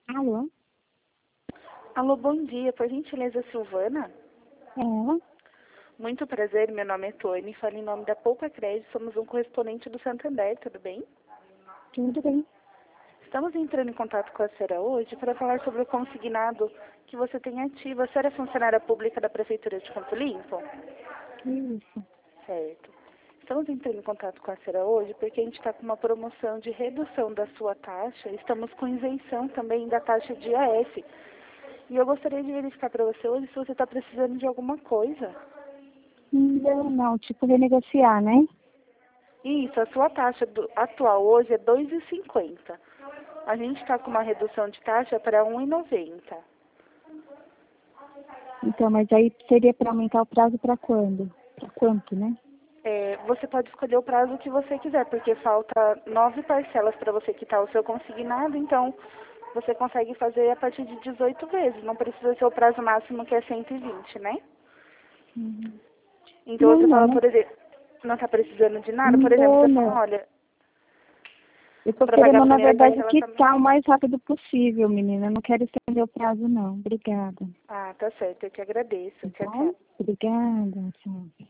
Alô? Alô, bom dia. Por gentileza, Silvana? É ela? Muito prazer, meu nome é Tony. Falo em nome da Poupa Crédito. Somos um correspondente do Santander, tudo bem? Tudo bem. Estamos entrando em contato com a senhora hoje para falar sobre o consignado que você tem ativo. A senhora é funcionária pública da Prefeitura de Campo Limpo? Isso. Certo. Estamos entrando em contato com a senhora hoje porque a gente está com uma promoção de redução da sua taxa. Estamos com isenção também da taxa de IAS. E eu gostaria de verificar para você hoje se você está precisando de alguma coisa. Não, tipo renegociar, né? Isso, a sua taxa atual hoje é 2,50. A gente está com uma redução de taxa para 1,90. Então, mas aí seria para aumentar o prazo para quando? Para quanto, né? Você pode escolher o prazo que você quiser, porque falta 9 parcelas para você quitar o seu consignado, então você consegue fazer a partir de 18 vezes. Não precisa ser o prazo máximo, que é 120, né? Uhum. Então Não, você não, fala, não. por exemplo, não está precisando de nada, por exemplo, você Não. fala, olha, Eu tô para pagar a querendo, na primeira verdade, parcela também. quitar o mais rápido possível, menina. Eu não quero estender o prazo, não. Obrigada. Ah, tá certo, eu que agradeço. Tá Tchau, bom? tchau. Obrigada. Tchau.